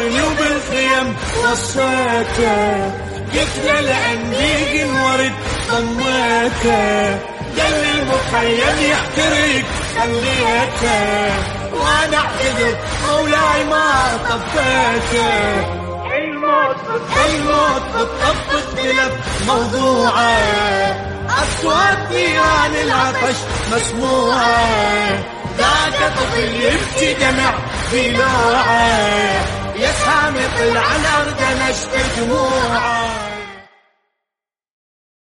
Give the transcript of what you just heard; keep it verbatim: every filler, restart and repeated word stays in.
ناطرني وبالخيم وصيته، قلت له لعندي الورد ضميته، قال لي المخيم يحترق خليته، وانا اعتذر مولاي ما طفيته. الموت الموت بالطف اختلف موضوعه، اصوات نيران العطش مسموعه، ذاك طفل يبكي دمع في لوعه، يا سامي طلع الارض نشف دموعه.